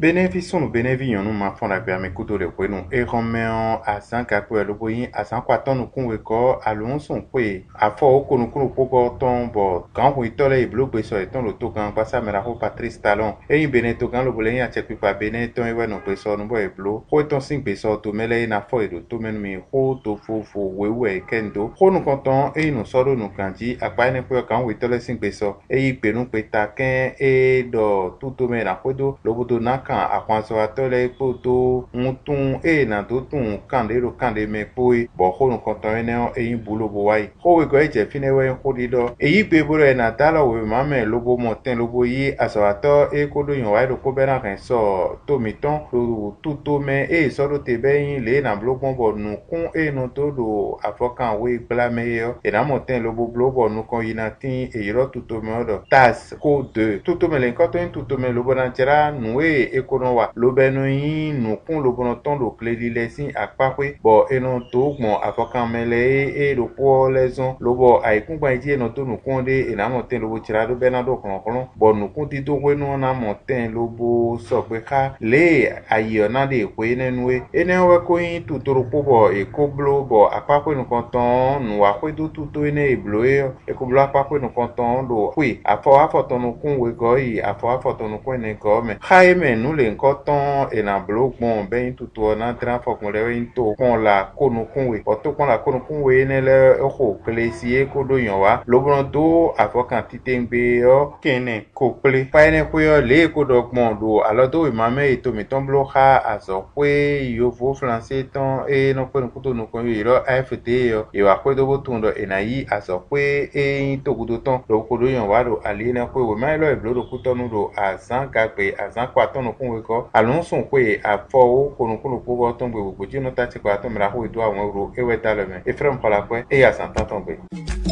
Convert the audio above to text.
bénéfice no bénévision no ma fond la pe amekuto de kwenu e romeo asanka ko eloboyin asanka tonu kunwe ko alonso kwe afo okonu kunu pogo tombo kan hu itole iblobe so eton lo to kan pasa mera ho Patrice Talon e yin beneto kan lo bolen ya chepi pa beneto e weno pe so no bo eblo ho ton sing pe so to mele na fo edo to menu mi ho to fo wewe kendo ho no konton e no so do no kanji apa ne pe kan hu itole sing pe so e yi pe no pe ta ken e do tuto me na kodo lobodo na kan akwanso atole poto mutun e na do tun kan de ro kan de me poi bo ho no konton ene e yin bulo bo wai ho we go eje fine we ho di do e yi pe boro e na tala we ma me lobo moten lobo yi aso ato e kodo yon wai do ko bena kan so to miton lo tuto me e so do te be yin le na blogbon bo nu kun e no to do afokan we bla me yo e na moten lobo blobo nu kon yina tin e yiro tuto me odo tas ko de tuto me le nkoto yin tuto me lobo na tera nu e ekono wa lobe no yin nu kun lobo no ton lo kledi lesin akpakwe bo eno to gbon afokan mele e lo po lezon lobo aikun gba iji eno to nu kun de e na moten lobo tera do bena do kon bo nu kun ti do we no na moten lobo so pe ka le ayo na de kwe nenu ene we ko yin tutoro po bo e ko blo bo akpakwe nu konton nu wa kwe do tuto ene e blo e ko blo akpakwe nu konton do kwe afo ton nu kun we go yi afo ton nu kun ne go me khai me nu le nkoton e na blo gbon be yin tuto na tra fo kun le yin to kon la konu kun we o to kon la konu kun we ne le ho klesi e ko do yan wa lobron do afo kan titengbe o kene ko ple pa ene ko yo le ko do gbon do alo do ma me e to mi ton blo kha aso kwe yo vo français ton e no ko no no ko yo AFD yo e wa ko do botun do e na yi aso kwe e yin to gudo ton do ko do yan wa do ali na ko we ma lo e blo do ku tonu do azan ga pe azan kwa ton kun we ko alonso kwe afo ko no ko ton gbe gbogbo ji no ta ti kwa ton mra ho ido awon ro e we ta le me e frem kola kwe e ya san ton gbe